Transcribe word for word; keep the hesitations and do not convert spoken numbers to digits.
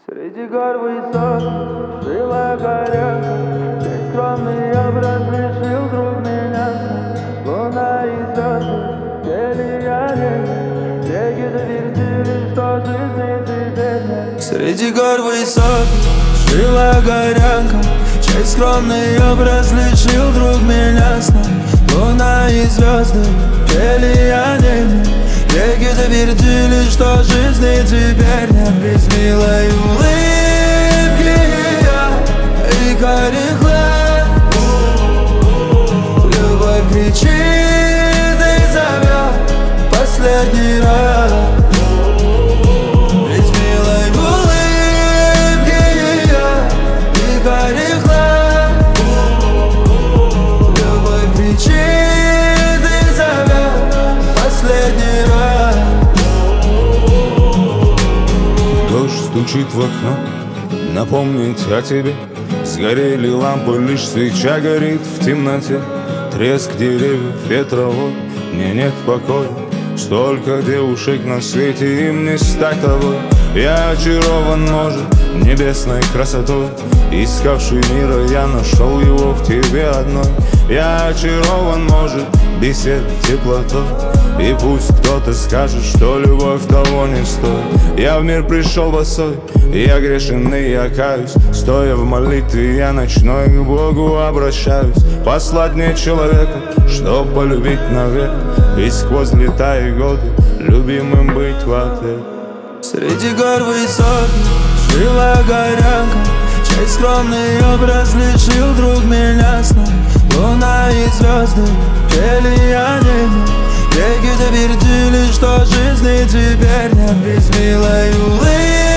Среди гор высот жила горянка, чей скромный образ лишил вдруг меня сна. Луна и звезды пели о небе, реки твердили, что жизни теперь нет. Среди гор высот жила горянка, чей скромный образ лишил вдруг меня сна. Луна и звезды пели о небе, реки твердили, что жизни теперь нет. Без милой улыбки и карих глаз любовь кричит и зовет последний раз. Без милой улыбки и карих глаз любовь кричит и зовет последний раз. Дождь стучит в окно, напомнить о тебе. Сгорели лампы, лишь свеча горит в темноте. Треск деревьев, ветровой, мне нет покоя. Столько девушек на свете, им не стать тобой. Я очарован, может, небесной красотой. Искавший мира, я нашел его в тебе одной. Я очарован, может, бесед теплотой. И пусть кто-то скажет, что любовь того не стоит. Я в мир пришел босой, я грешен и я каюсь. Стоя в молитве, я ночной к Богу обращаюсь. Послать мне человека, чтоб полюбить навек. И сквозь лета и годы любимым быть в ответ. Среди гор высот жила горянка, чей скромный образ лишил вдруг меня сна. Луна и звезды пели о небе, реки твердили, что жизни теперь нет. Без милой улыбки